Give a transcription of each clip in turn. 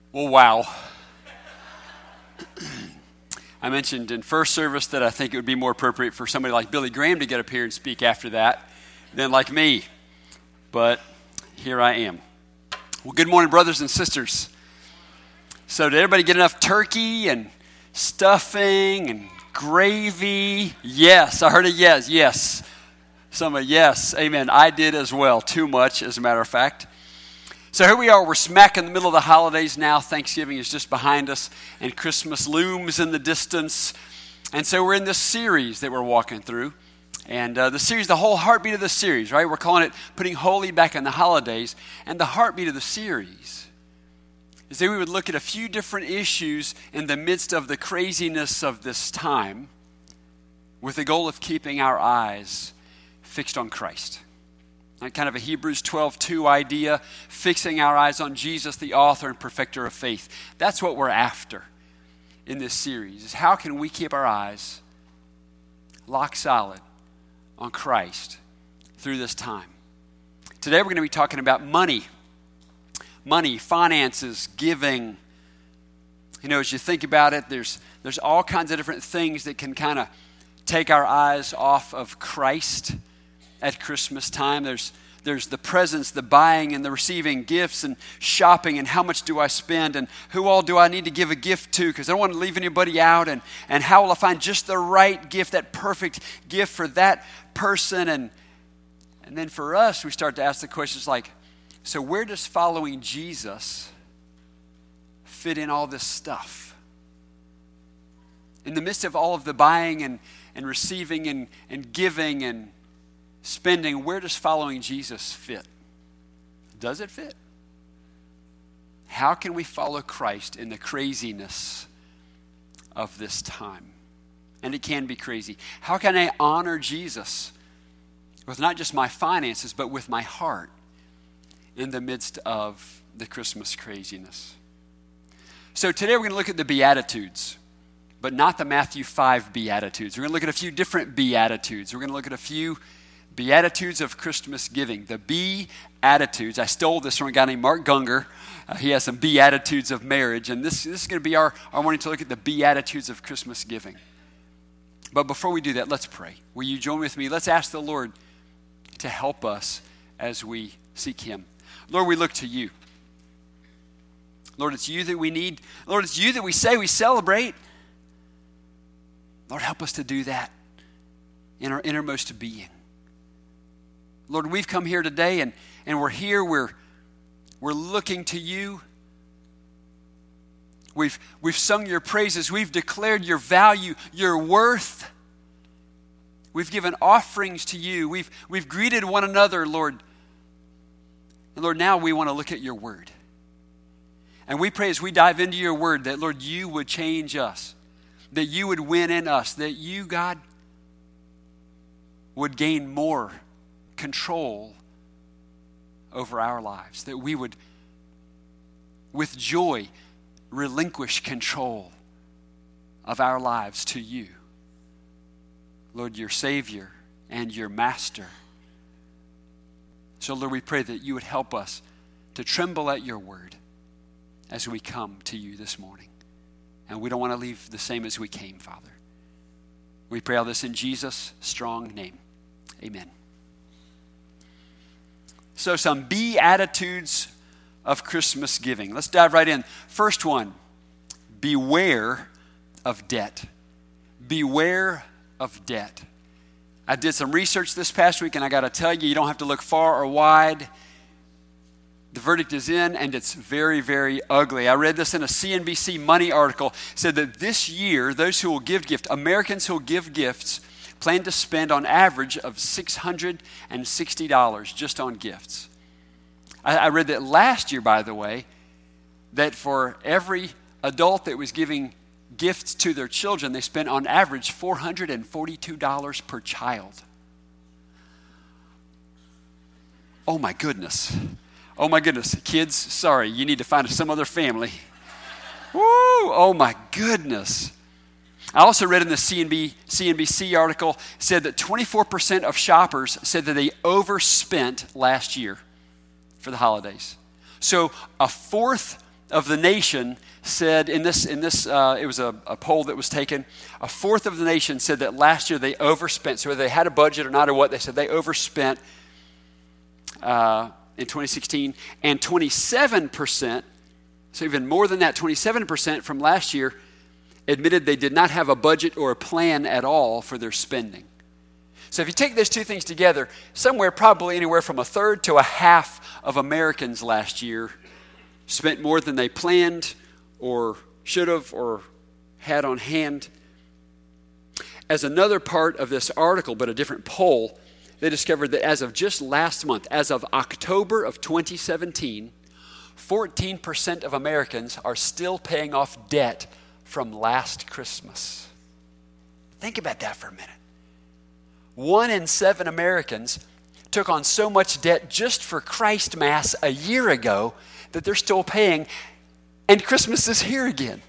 Well, wow. I mentioned in first service that I think it would be more appropriate for somebody like Billy Graham to get up here and speak after that than like me. But here I am. Well, good morning, brothers and sisters. So did everybody get enough turkey and stuffing and gravy? Yes, I heard a yes, yes. Somebody, yes, amen. I did as well, too much as a matter of fact. So here we are, we're smack in the middle of the holidays now. Thanksgiving is just behind us, and Christmas looms in the distance. And so we're in this series that we're walking through. And the whole heartbeat of the series, right? We're calling it Putting Holy Back in the Holidays. And the heartbeat of the series is that we would look at a few different issues in the midst of the craziness of this time with the goal of keeping our eyes fixed on Christ. Kind of a Hebrews 12:2 idea, fixing our eyes on Jesus, the author and perfecter of faith. That's what we're after in this series, is how can we keep our eyes lock solid on Christ through this time. Today we're going to be talking about money, finances, giving. You know, as you think about it, there's all kinds of different things that can kind of take our eyes off of Christ at Christmas time. There's the presents, the buying and the receiving gifts and shopping and how much do I spend and who all do I need to give a gift to because I don't want to leave anybody out and how will I find just the right gift, that perfect gift for that person. And then for us, we start to ask the questions like, so where does following Jesus fit in all this stuff? In the midst of all of the buying and receiving and giving and spending, where does following Jesus fit? Does it fit? How can we follow Christ in the craziness of this time? And it can be crazy. How can I honor Jesus with not just my finances, but with my heart in the midst of the Christmas craziness? So today we're going to look at the Beatitudes, but not the Matthew 5 Beatitudes. We're going to look at a few different Beatitudes. We're going to look at a few Beatitudes of Christmas giving. The Beatitudes. I stole this from a guy named Mark Gungor. He has some Beatitudes of marriage. And this is going to be our morning to look at the Beatitudes of Christmas giving. But before we do that, let's pray. Will you join with me? Let's ask the Lord to help us as we seek Him. Lord, we look to you. Lord, it's you that we need. Lord, it's you that we say we celebrate. Lord, help us to do that in our innermost being. Lord, we've come here today and we're here, we're looking to you. We've sung your praises, we've declared your value, your worth. We've given offerings to you. We've greeted one another, Lord. And Lord, now we want to look at your word. And we pray as we dive into your word that, Lord, you would change us, that you would win in us, that you, God, would gain more control over our lives, that we would, with joy, relinquish control of our lives to you, Lord, your Savior and your Master. So, Lord, we pray that you would help us to tremble at your word as we come to you this morning. And we don't want to leave the same as we came, Father. We pray all this in Jesus' strong name. Amen. So some Beatitudes of Christmas giving. Let's dive right in. First one, beware of debt. Beware of debt. I did some research this past week, and I got to tell you, you don't have to look far or wide. The verdict is in, and it's very, very ugly. I read this in a CNBC Money article. It said that this year, those who will give gifts, Americans who will give gifts, plan to spend on average of $660 just on gifts. I read that last year, by the way, that for every adult that was giving gifts to their children, they spent on average $442 per child. Oh my goodness. Oh my goodness. Kids, sorry, you need to find some other family. Woo! Oh my goodness. I also read in the CNBC article, said that 24% of shoppers said that they overspent last year for the holidays. So a fourth of the nation said it was a poll that was taken. A fourth of the nation said that last year they overspent. So whether they had a budget or not or what, they said they overspent in 2016. And 27%, so even more than that, 27% from last year admitted they did not have a budget or a plan at all for their spending. So if you take those two things together, somewhere probably anywhere from a third to a half of Americans last year spent more than they planned or should have or had on hand. As another part of this article, but a different poll, they discovered that as of just last month, as of October of 2017, 14% of Americans are still paying off debt from last Christmas. Think about that for a minute. 1 in 7 Americans took on so much debt just for Christ Mass a year ago that they're still paying, and Christmas is here again.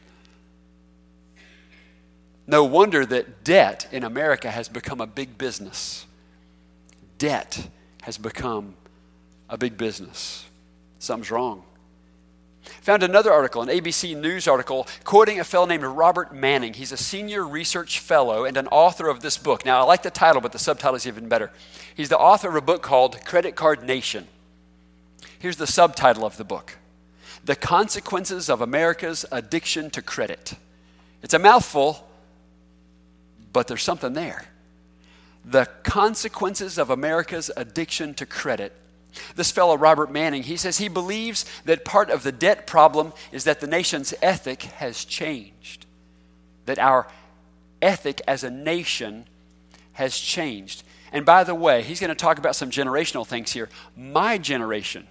No wonder that debt in America has become a big business. Debt has become a big business. Something's wrong. Found another article, an ABC News article, quoting a fellow named Robert Manning. He's a senior research fellow and an author of this book. Now, I like the title, but the subtitle is even better. He's the author of a book called Credit Card Nation. Here's the subtitle of the book: The Consequences of America's Addiction to Credit. It's a mouthful, but there's something there. The Consequences of America's Addiction to Credit. This fellow, Robert Manning, he says he believes that part of the debt problem is that the nation's ethic has changed. That our ethic as a nation has changed. And by the way, he's going to talk about some generational things here. My generation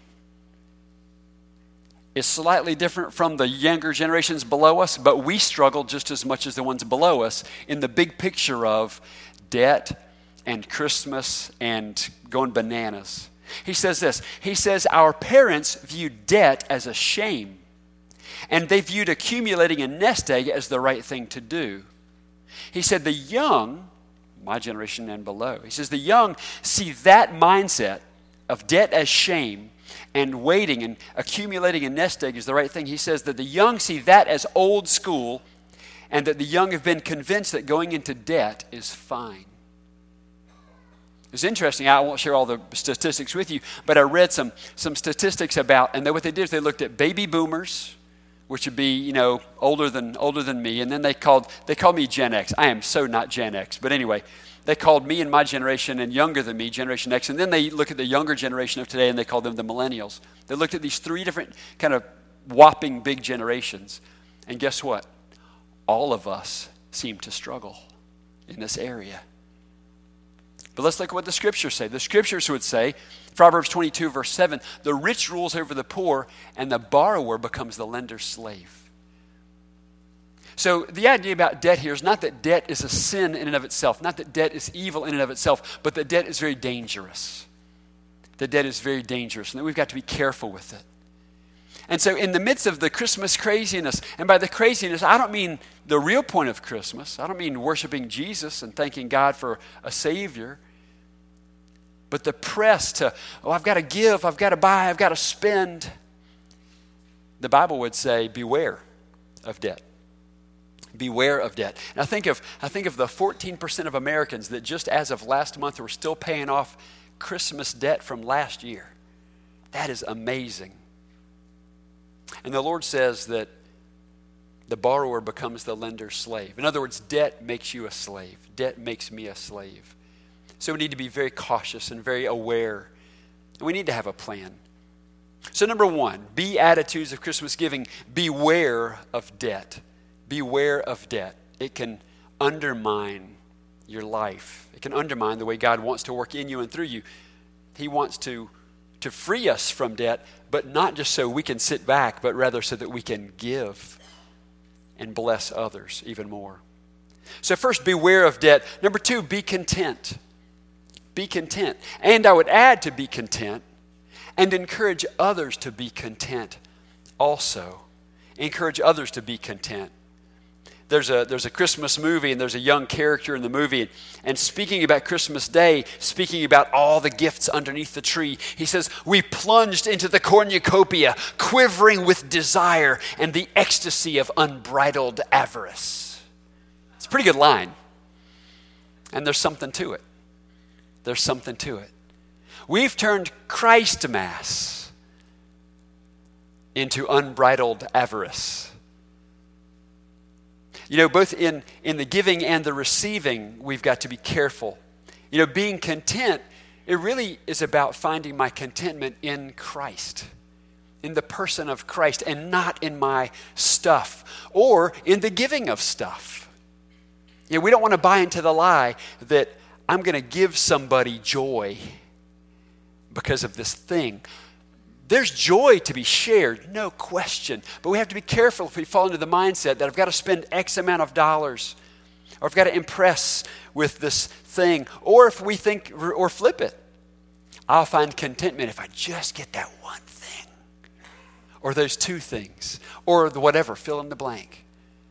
is slightly different from the younger generations below us, but we struggle just as much as the ones below us in the big picture of debt and Christmas and going bananas. He says this. He says our parents viewed debt as a shame, and they viewed accumulating a nest egg as the right thing to do. He said the young, my generation and below, he says the young see that mindset of debt as shame and waiting and accumulating a nest egg is the right thing. He says that the young see that as old school, and that the young have been convinced that going into debt is fine. It's interesting. I won't share all the statistics with you, but I read some statistics about, and what they did is they looked at baby boomers, which would be, older than me, and then they called me Gen X. I am so not Gen X, but anyway, they called me and my generation and younger than me Generation X, and then they look at the younger generation of today and they call them the millennials. They looked at these 3 different kind of whopping big generations, and guess what? All of us seem to struggle in this area. But let's look at what the scriptures say. The scriptures would say, Proverbs 22, verse 7, the rich rules over the poor, and the borrower becomes the lender's slave. So the idea about debt here is not that debt is a sin in and of itself, not that debt is evil in and of itself, but that debt is very dangerous. That debt is very dangerous, and that we've got to be careful with it. And so in the midst of the Christmas craziness, and by the craziness, I don't mean the real point of Christmas. I don't mean worshiping Jesus and thanking God for a Savior. But the press to, I've got to give, I've got to buy, I've got to spend. The Bible would say, beware of debt. Beware of debt. And I think of the 14% of Americans that just as of last month were still paying off Christmas debt from last year. That is amazing. And the Lord says that the borrower becomes the lender's slave. In other words, debt makes you a slave. Debt makes me a slave. So we need to be very cautious and very aware. And we need to have a plan. So number 1, Beatitudes of Christmas giving. Beware of debt. Beware of debt. It can undermine your life. It can undermine the way God wants to work in you and through you. He wants to free us from debt, but not just so we can sit back, but rather so that we can give and bless others even more. So first, beware of debt. Number 2, be content. Be content. And I would add to be content and encourage others to be content also. Encourage others to be content. there's a Christmas movie, and there's a young character in the movie, and speaking about Christmas Day, speaking about all the gifts underneath the tree, he says, "We plunged into the cornucopia, quivering with desire and the ecstasy of unbridled avarice." It's a pretty good line. And there's something to it. There's something to it. We've turned Christmas into unbridled avarice. You know, both in the giving and the receiving, we've got to be careful. You know, being content, it really is about finding my contentment in Christ, in the person of Christ, and not in my stuff or in the giving of stuff. You know, we don't want to buy into the lie that I'm going to give somebody joy because of this thing. There's joy to be shared, no question. But we have to be careful if we fall into the mindset that I've got to spend X amount of dollars, or I've got to impress with this thing. Or if we think, or flip it, I'll find contentment if I just get that one thing, or those two things, or the whatever, fill in the blank.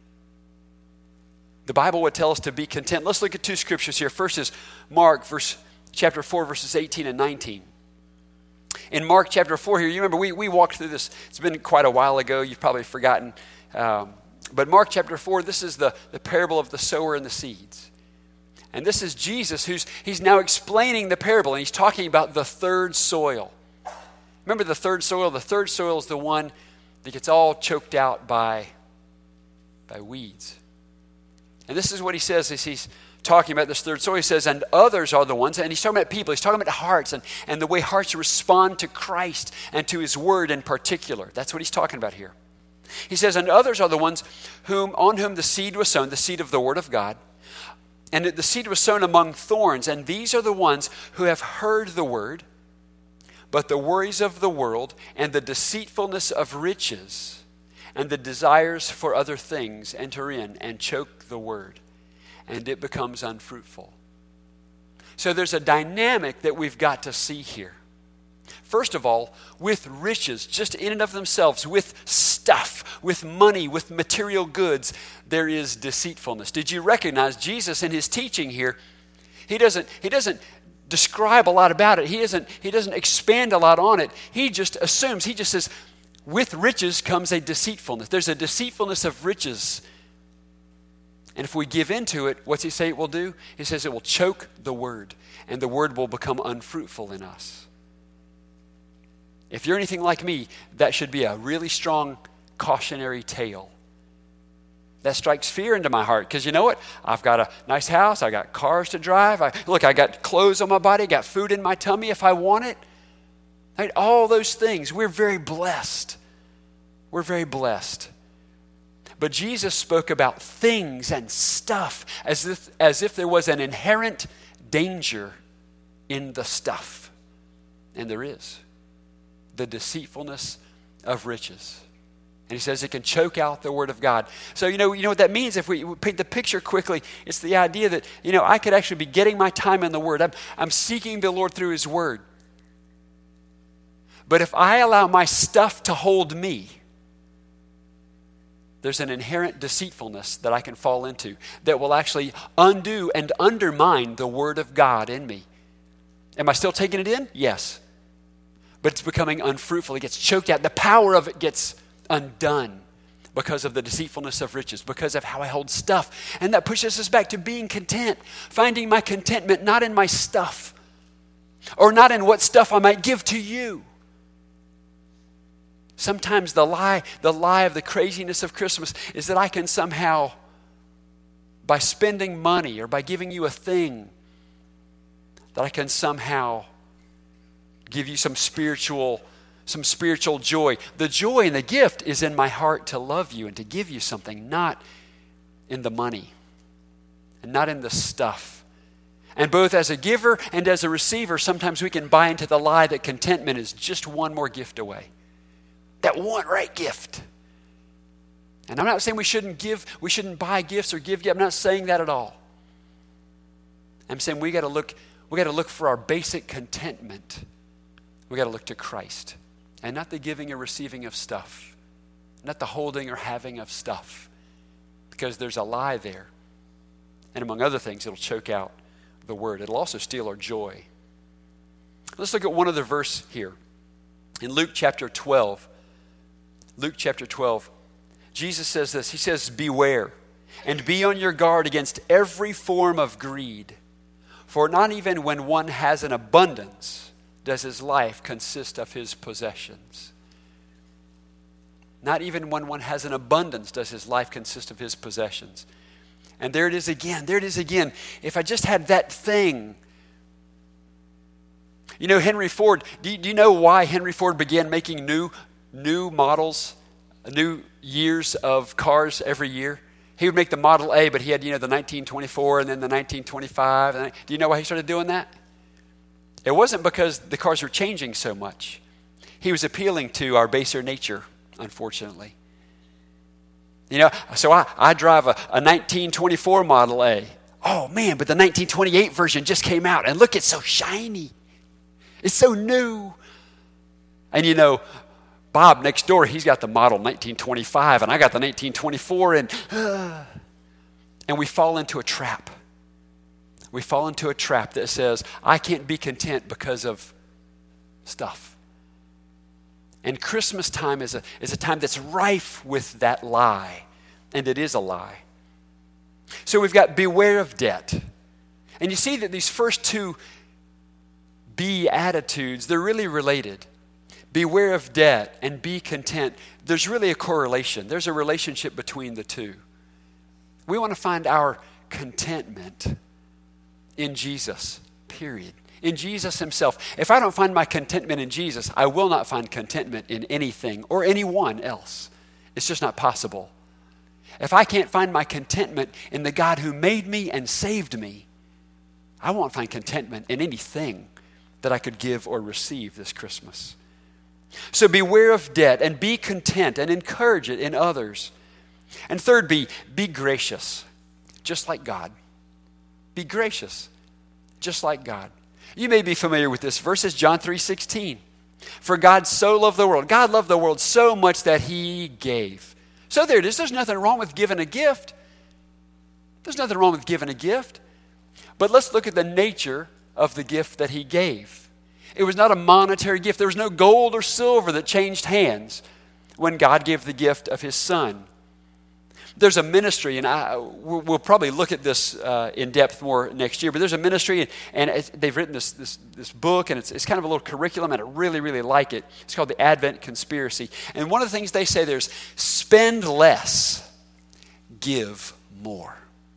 The Bible would tell us to be content. Let's look at two scriptures here. First is Mark, chapter 4, verses 18 and 19. In Mark chapter 4 here, you remember we walked through this. It's been quite a while ago. You've probably forgotten. But Mark chapter 4, this is the parable of the sower and the seeds. And this is Jesus he's now explaining the parable, and he's talking about the third soil. Remember the third soil? The third soil is the one that gets all choked out by weeds. And this is what he says as he's talking about this third soil. He says, and others are the ones, and he's talking about people. He's talking about hearts and the way hearts respond to Christ and to his word in particular. That's what he's talking about here. He says, and others are the ones on whom the seed was sown, the seed of the word of God. And the seed was sown among thorns, and these are the ones who have heard the word, but the worries of the world and the deceitfulness of riches and the desires for other things enter in and choke the word, and it becomes unfruitful. So there's a dynamic that we've got to see here. First of all, with riches, just in and of themselves, with stuff, with money, with material goods, there is deceitfulness. Did you recognize Jesus in his teaching here? He doesn't describe a lot about it. He doesn't expand a lot on it. He just assumes, he just says, with riches comes a deceitfulness. There's a deceitfulness of riches. And if we give into it, what's he say it will do? He says it will choke the word, and the word will become unfruitful in us. If you're anything like me, that should be a really strong cautionary tale. That strikes fear into my heart, because you know what? I've got a nice house, I got cars to drive, I got clothes on my body, I got food in my tummy if I want it. Right? All those things, we're very blessed. We're very blessed. But Jesus spoke about things and stuff as if there was an inherent danger in the stuff. And there is. The deceitfulness of riches. And he says it can choke out the word of God. So you know what that means? If we paint the picture quickly, it's the idea that, I could actually be getting my time in the word. I'm seeking the Lord through his word. But if I allow my stuff to hold me, there's an inherent deceitfulness that I can fall into that will actually undo and undermine the word of God in me. Am I still taking it in? Yes. But it's becoming unfruitful. It gets choked out. The power of it gets undone because of the deceitfulness of riches, because of how I hold stuff. And that pushes us back to being content, finding my contentment not in my stuff or not in what stuff I might give to you. Sometimes the lie of the craziness of Christmas is that I can somehow, by spending money or by giving you a thing, that I can somehow give you some spiritual joy. The joy and the gift is in my heart to love you and to give you something, not in the money and not in the stuff. And both as a giver and as a receiver, sometimes we can buy into the lie that contentment is just one more gift away. That one right gift. And I'm not saying we shouldn't buy gifts or give gifts. I'm not saying that at all. I'm saying we got to look for our basic contentment. We got to look to Christ, and not the giving or receiving of stuff, not the holding or having of stuff. because there's a lie there. And among other things, it'll choke out the word. It'll also steal our joy. Let's look at one other verse here. In Luke chapter 12, Jesus says this. He says, beware and be on your guard against every form of greed. For not even when one has an abundance does his life consist of his possessions. Not even when one has an abundance does his life consist of his possessions. And there it is again. If I just had that thing. You know, Henry Ford, do you know why Henry Ford began making new models, new years of cars every year? He would make the Model A, but he had, the 1924 and then the 1925. Do you know why he started doing that? It wasn't because the cars were changing so much. He was appealing to our baser nature, unfortunately. So I drive a 1924 Model A. Oh man, but the 1928 version just came out, and look, it's so shiny. It's so new. And Bob next door, he's got the model 1925, and I got the 1924, and we fall into a trap. We fall into a trap that says, I can't be content because of stuff. And Christmas time is a time that's rife with that lie, and it is a lie. So we've got beware of debt. And you see that these first two be attitudes, they're really related. Beware of debt and be content. There's really a correlation. There's a relationship between the two. We want to find our contentment in Jesus, period. In Jesus himself. If I don't find my contentment in Jesus, I will not find contentment in anything or anyone else. It's just not possible. If I can't find my contentment in the God who made me and saved me, I won't find contentment in anything that I could give or receive this Christmas. So beware of debt and be content and encourage it in others. And third, be gracious, just like God. Be gracious, just like God. You may be familiar with this verse. It's John 3:16. For God so loved the world. God loved the world so much that he gave. So there it is. There's nothing wrong with giving a gift. But let's look at the nature of the gift that he gave. It was not a monetary gift. There was no gold or silver that changed hands when God gave the gift of his Son. There's a ministry, and we'll probably look at this in depth more next year, but there's a ministry, and they've written this book, and it's kind of a little curriculum, and I really, really like it. It's called the Advent Conspiracy. And one of the things they say there's spend less, give more.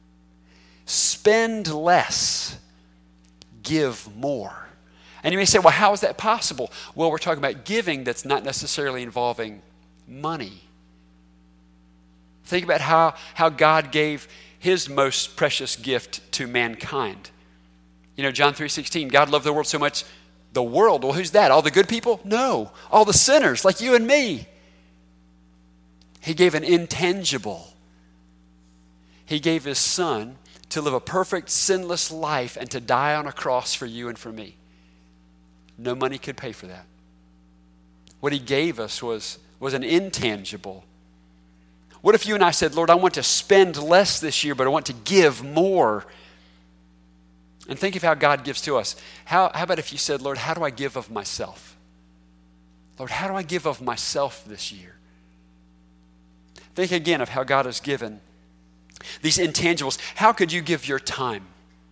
Spend less, give more. And you may say, well, how is that possible? Well, we're talking about giving that's not necessarily involving money. Think about how God gave his most precious gift to mankind. John 3:16, God loved the world so much. The world, well, who's that? All the good people? No, all the sinners like you and me. He gave an intangible. He gave his Son to live a perfect, sinless life and to die on a cross for you and for me. No money could pay for that. What he gave us was an intangible. What if you and I said, Lord, I want to spend less this year, but I want to give more? And think of how God gives to us. How about if you said, Lord, how do I give of myself? Lord, how do I give of myself this year? Think again of how God has given these intangibles. How could you give your time?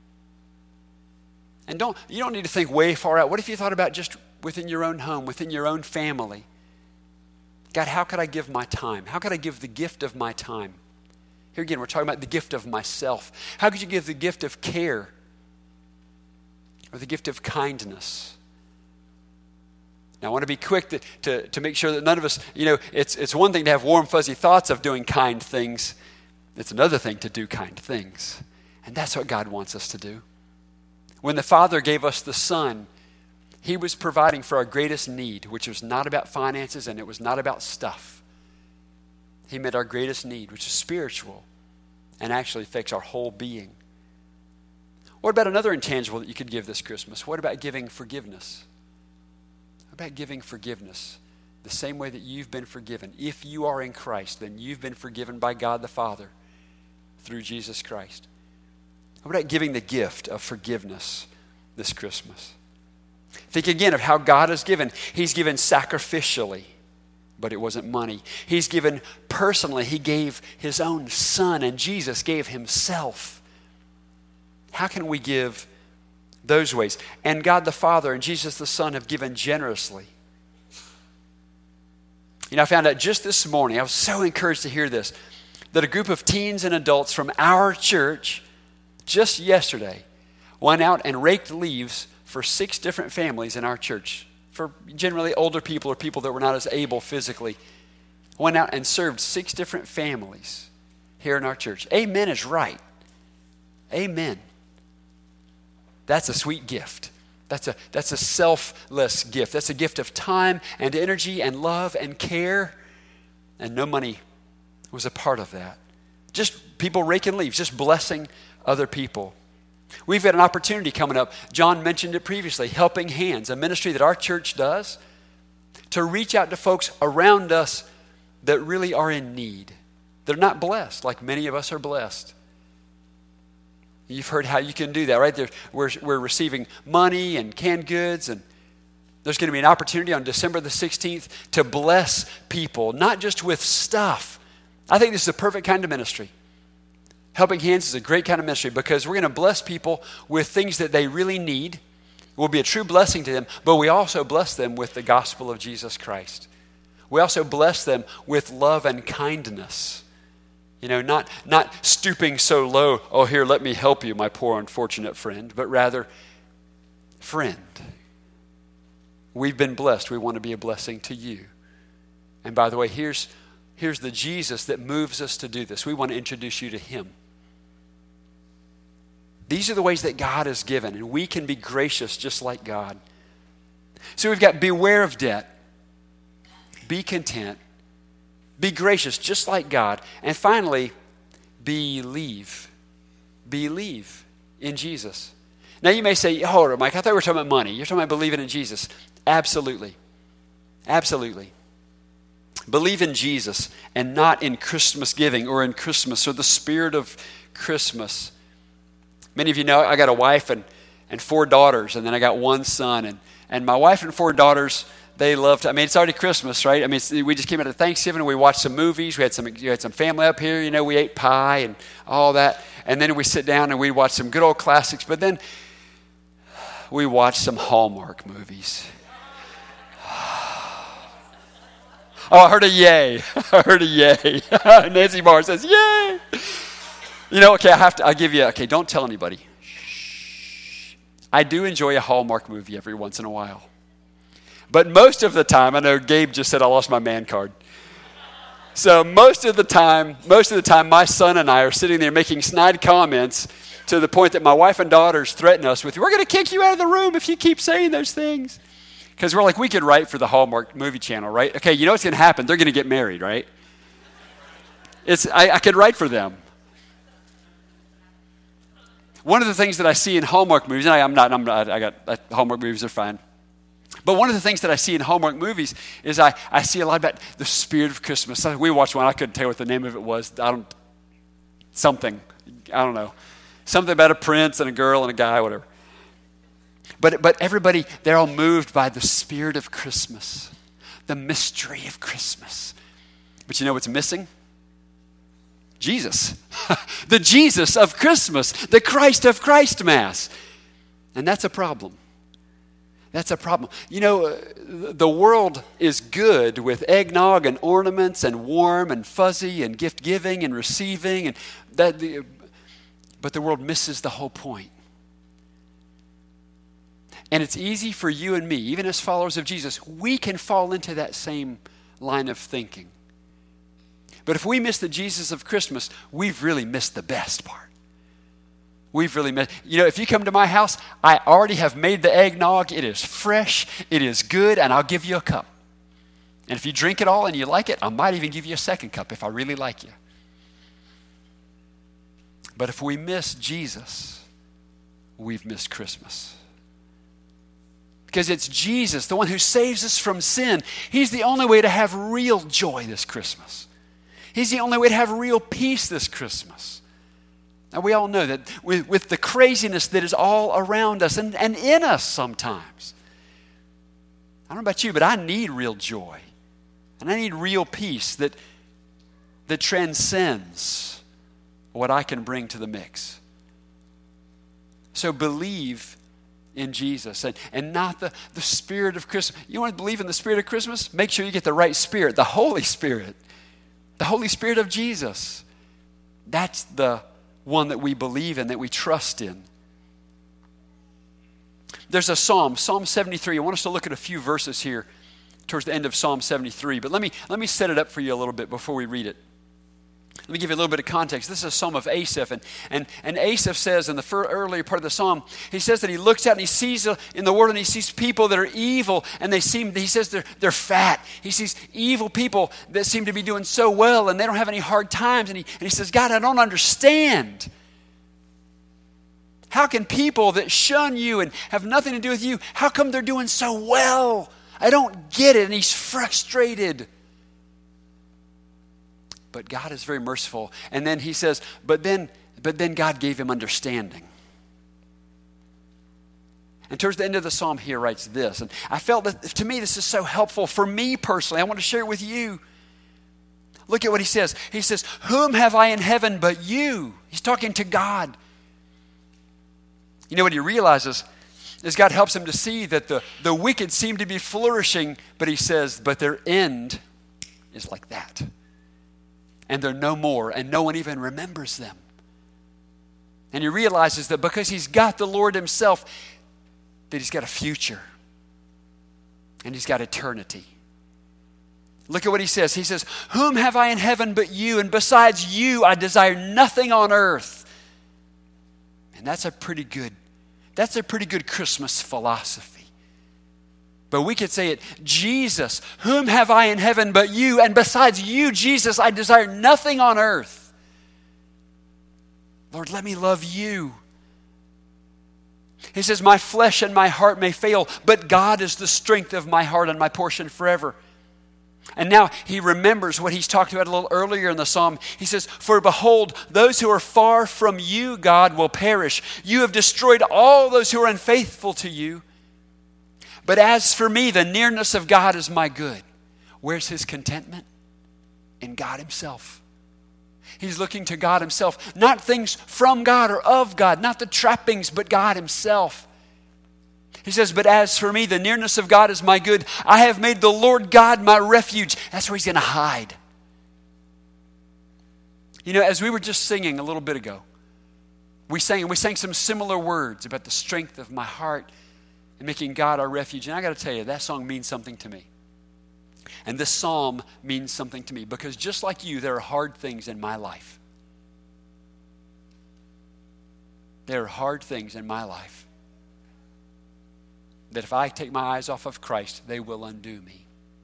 And you don't need to think way far out. What if you thought about just within your own home, within your own family? God, how could I give my time? How could I give the gift of my time? Here again, we're talking about the gift of myself. How could you give the gift of care or the gift of kindness? Now, I want to be quick to make sure that none of us, it's one thing to have warm, fuzzy thoughts of doing kind things. It's another thing to do kind things. And that's what God wants us to do. When the Father gave us the Son, he was providing for our greatest need, which was not about finances and it was not about stuff. He met our greatest need, which is spiritual, and actually affects our whole being. What about another intangible that you could give this Christmas? What about giving forgiveness? What about giving forgiveness? The same way that you've been forgiven. If you are in Christ, then you've been forgiven by God the Father. through Jesus Christ? How about giving the gift of forgiveness this Christmas? Think again of how God has given. He's given sacrificially, but it wasn't money. He's given personally. He gave his own son, and Jesus gave himself. How can we give those ways? And God the Father and Jesus the Son have given generously. You know, I found out just this morning, I was so encouraged to hear this, that a group of teens and adults from our church just yesterday went out and raked leaves for 6 different families in our church, for generally older people or people that were not as able physically. Went out and served 6 different families here in our church. Amen is right. Amen. That's a sweet gift. That's a selfless gift. That's a gift of time and energy and love and care. And no money was a part of that. Just people raking leaves, just blessing other people. We've got an opportunity coming up. John mentioned it previously, Helping Hands, a ministry that our church does to reach out to folks around us that really are in need. They're not blessed like many of us are blessed. You've heard how you can do that, right? We're receiving money and canned goods, and there's going to be an opportunity on December the 16th to bless people, not just with stuff. I think this is a perfect kind of ministry. Helping Hands is a great kind of ministry because we're going to bless people with things that they really need. It will be a true blessing to them, but we also bless them with the gospel of Jesus Christ. We also bless them with love and kindness. You know, not stooping so low, oh, here, let me help you, my poor unfortunate friend, but rather, friend, we've been blessed. We want to be a blessing to you. And by the way, here's the Jesus that moves us to do this. We want to introduce you to him. These are the ways that God has given, and we can be gracious just like God. So we've got beware of debt, be content, be gracious just like God, and finally, believe. Believe in Jesus. Now you may say, hold on, Mike, I thought we were talking about money. You're talking about believing in Jesus. Absolutely. Absolutely. Believe in Jesus and not in Christmas giving or in Christmas or the spirit of Christmas. Many of you know I got a wife and 4 daughters, and then I got 1 son. And my wife and 4 daughters, they loved, it's already Christmas, right? We just came out of Thanksgiving and we watched some movies. We had some family up here, you know, we ate pie and all that. And then we sit down and we watch some good old classics. But then we watch some Hallmark movies. Oh, I heard a yay. I heard a yay. Nancy Barr says, yay. You know, okay, I'll give you, okay, don't tell anybody. Shh. I do enjoy a Hallmark movie every once in a while. But most of the time, I know Gabe just said I lost my man card. So most of the time, my son and I are sitting there making snide comments to the point that my wife and daughters threaten us with, we're going to kick you out of the room if you keep saying those things. Because we're like, we could write for the Hallmark movie channel, right? Okay, you know what's going to happen? They're going to get married, right? I could write for them. One of the things that I see in Hallmark movies, and Hallmark movies are fine. But one of the things that I see in Hallmark movies is I see a lot about the spirit of Christmas. We watched one, I couldn't tell you what the name of it was. I don't know. Something about a prince and a girl and a guy, whatever. But everybody, they're all moved by the spirit of Christmas, the mystery of Christmas. But you know what's missing? Jesus. The Jesus of Christmas, the Christ of Christmas. And that's a problem. That's a problem. You know, the world is good with eggnog and ornaments and warm and fuzzy and gift giving and receiving, but the world misses the whole point. And it's easy for you and me, even as followers of Jesus, we can fall into that same line of thinking. But if we miss the Jesus of Christmas, we've really missed the best part. We've really missed. You know, if you come to my house, I already have made the eggnog. It is fresh, it is good, and I'll give you a cup. And if you drink it all and you like it, I might even give you a second cup if I really like you. But if we miss Jesus, we've missed Christmas. Because it's Jesus, the one who saves us from sin. He's the only way to have real joy this Christmas. He's the only way to have real peace this Christmas. Now, we all know that with the craziness that is all around us and in us sometimes, I don't know about you, but I need real joy. And I need real peace that transcends what I can bring to the mix. So believe in Jesus and not the spirit of Christmas. You want to believe in the spirit of Christmas? Make sure you get the right spirit, the Holy Spirit. The Holy Spirit of Jesus. That's the one that we believe in, that we trust in. There's a Psalm 73. I want us to look at a few verses here towards the end of Psalm 73. But let me set it up for you a little bit before we read it. Let me give you a little bit of context. This is a psalm of Asaph. And Asaph says in the earlier part of the psalm, he says that he looks out and he sees in the world and he sees people that are evil and he says they're fat. He sees evil people that seem to be doing so well and they don't have any hard times. And he says, God, I don't understand. How can people that shun you and have nothing to do with you, how come they're doing so well? I don't get it. And he's frustrated. But God is very merciful. And then he says, but then God gave him understanding. And towards the end of the psalm he writes this. And I felt that, to me, this is so helpful for me personally. I want to share it with you. Look at what he says. He says, whom have I in heaven but you? He's talking to God. You know what he realizes is God helps him to see that the wicked seem to be flourishing, but he says, but their end is like that. And they're no more, and no one even remembers them. And he realizes that because he's got the Lord himself, that he's got a future. And he's got eternity. Look at what he says. He says, whom have I in heaven but you? And besides you, I desire nothing on earth. And that's a pretty good Christmas philosophy. But we could say it, Jesus, whom have I in heaven but you? And besides you, Jesus, I desire nothing on earth. Lord, let me love you. He says, my flesh and my heart may fail, but God is the strength of my heart and my portion forever. And now he remembers what he's talked about a little earlier in the psalm. He says, for behold, those who are far from you, God, will perish. You have destroyed all those who are unfaithful to you. But as for me, the nearness of God is my good. Where's his contentment? In God himself. He's looking to God himself. Not things from God or of God. Not the trappings, but God himself. He says, but as for me, the nearness of God is my good. I have made the Lord God my refuge. That's where he's going to hide. You know, as we were just singing a little bit ago, we sang some similar words about the strength of my heart and making God our refuge. And I got to tell you, that song means something to me. And this psalm means something to me because just like you, there are hard things in my life. There are hard things in my life that if I take my eyes off of Christ, they will undo me.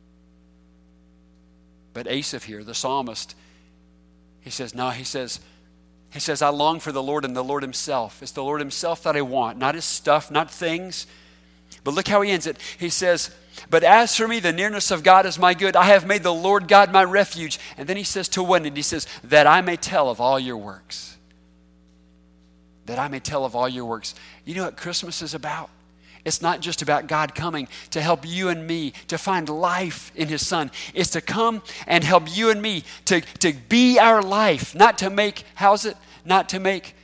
But Asaph here, the psalmist, he says, I long for the Lord and the Lord himself. It's the Lord himself that I want, not his stuff, not things. But look how he ends it. He says, but as for me, the nearness of God is my good. I have made the Lord God my refuge. And then he says to one end, he says, that I may tell of all your works. That I may tell of all your works. You know what Christmas is about? It's not just about God coming to help you and me to find life in his son. It's to come and help you and me to be our life. Not to make, not to make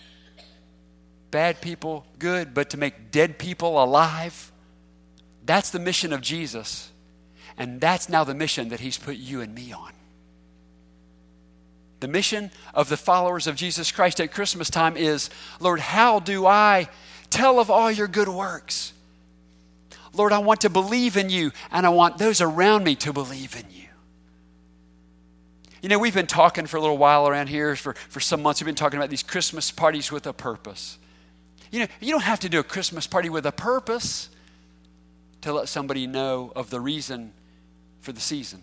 bad people good, but to make dead people alive. That's the mission of Jesus. And that's now the mission that he's put you and me on. The mission of the followers of Jesus Christ at Christmas time is, Lord, how do I tell of all your good works? Lord, I want to believe in you, and I want those around me to believe in you. You know, we've been talking for a little while around here, for some months, we've been talking about these Christmas parties with a purpose. You know, you don't have to do a Christmas party with a purpose to let somebody know of the reason for the season.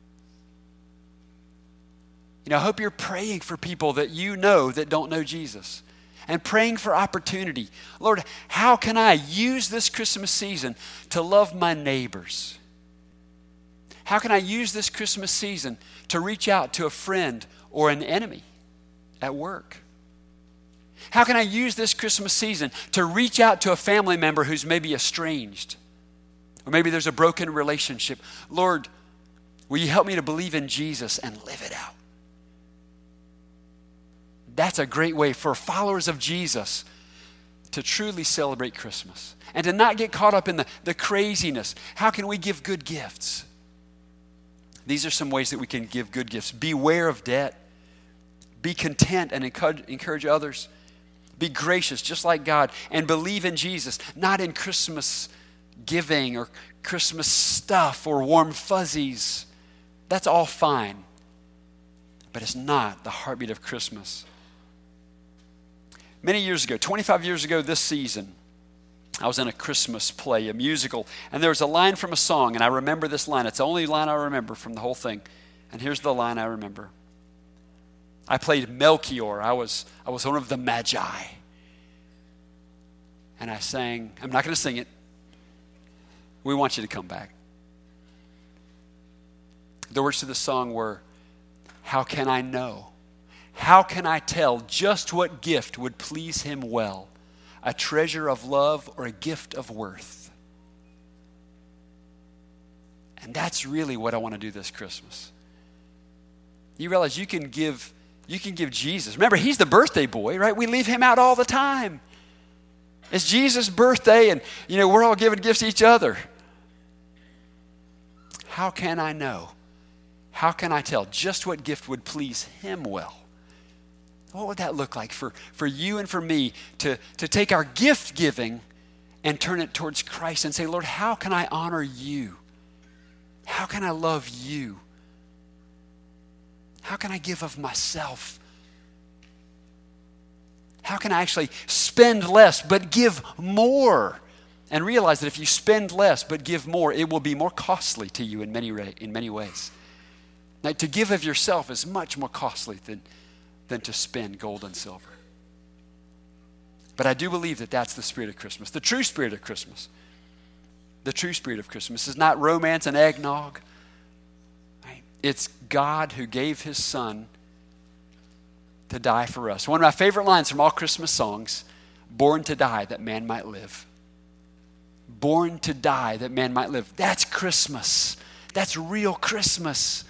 You know, I hope you're praying for people that you know that don't know Jesus. And praying for opportunity. Lord, how can I use this Christmas season to love my neighbors? How can I use this Christmas season to reach out to a friend or an enemy at work? How can I use this Christmas season to reach out to a family member who's maybe estranged? Or maybe there's a broken relationship. Lord, will you help me to believe in Jesus and live it out? That's a great way for followers of Jesus to truly celebrate Christmas and to not get caught up in the craziness. How can we give good gifts? These are some ways that we can give good gifts. Beware of debt. Be content and encourage others. Be gracious, just like God, and believe in Jesus, not in Christmas giving or Christmas stuff or warm fuzzies. That's all fine, but it's not the heartbeat of Christmas. Many years ago, 25 years ago this season, I was in a Christmas play, a musical, and there was a line from a song, and I remember this line. It's the only line I remember from the whole thing, and here's the line I remember. I played Melchior. I was one of the Magi. And I sang, I'm not going to sing it. We want you to come back. The words to the song were, how can I know? How can I tell just what gift would please him well? A treasure of love or a gift of worth? And that's really what I want to do this Christmas. You realize you can give Jesus. Remember, he's the birthday boy, right? We leave him out all the time. It's Jesus' birthday, and we're all giving gifts to each other. How can I know? How can I tell just what gift would please him well? What would that look like for you and for me to take our gift giving and turn it towards Christ and say, Lord, how can I honor you? How can I love you? How can I give of myself? How can I actually spend less but give more? And realize that if you spend less but give more, it will be more costly to you in many ways. Now, to give of yourself is much more costly than to spend gold and silver. But I do believe that that's the spirit of Christmas. The true spirit of Christmas. The true spirit of Christmas is not romance and eggnog. Right? It's God who gave his son to die for us. One of my favorite lines from all Christmas songs, born to die that man might live. Born to die that man might live. That's Christmas. That's real Christmas.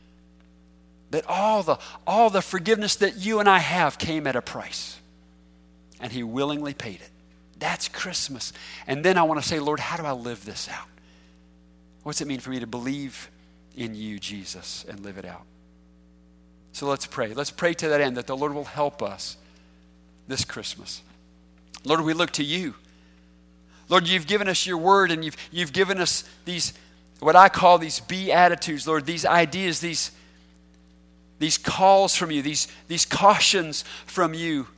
That all the forgiveness that you and I have came at a price. And he willingly paid it. That's Christmas. And then I want to say, Lord, how do I live this out? What's it mean for me to believe in you, Jesus, and live it out? So let's pray. Let's pray to that end that the Lord will help us this Christmas. Lord, we look to you. Lord, you've given us your word, and you've given us these, what I call these beatitudes, Lord, these ideas, these calls from you, these cautions from you.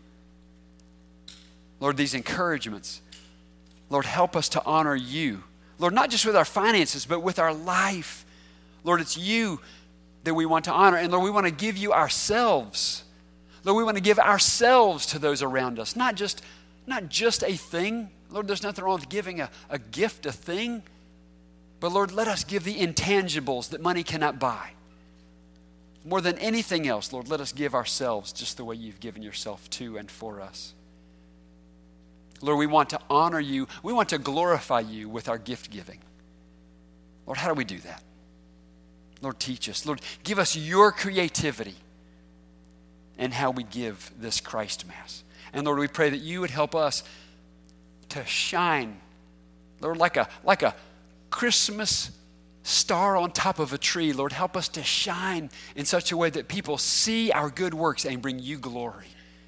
Lord, these encouragements. Lord, help us to honor you. Lord, not just with our finances, but with our life. Lord, it's you that we want to honor. And Lord, we want to give you ourselves. Lord, we want to give ourselves to those around us. Not just a thing. Lord, there's nothing wrong with giving a gift, a thing. But Lord, let us give the intangibles that money cannot buy. More than anything else, Lord, let us give ourselves just the way you've given yourself to and for us. Lord, we want to honor you. We want to glorify you with our gift giving. Lord, how do we do that? Lord, teach us. Lord, give us your creativity in how we give this Christ Mass. And Lord, we pray that you would help us to shine, Lord, like a Christmas star on top of a tree. Lord, help us to shine in such a way that people see our good works and bring you glory.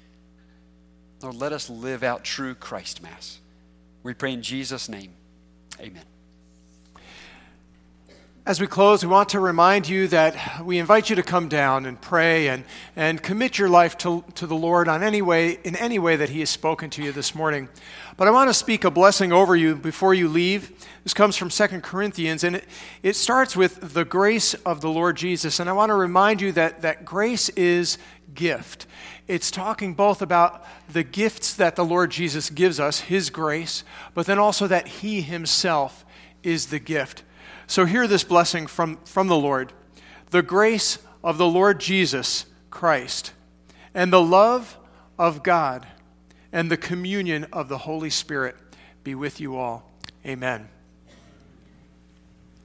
Lord, let us live out true Christ Mass. We pray in Jesus' name. Amen. As we close, we want to remind you that we invite you to come down and pray and commit your life to the Lord in any way that he has spoken to you this morning. But I want to speak a blessing over you before you leave. This comes from 2 Corinthians, and it starts with the grace of the Lord Jesus. And I want to remind you that grace is gift. It's talking both about the gifts that the Lord Jesus gives us, his grace, but then also that he himself is the gift. So hear this blessing from the Lord. The grace of the Lord Jesus Christ and the love of God and the communion of the Holy Spirit be with you all. Amen.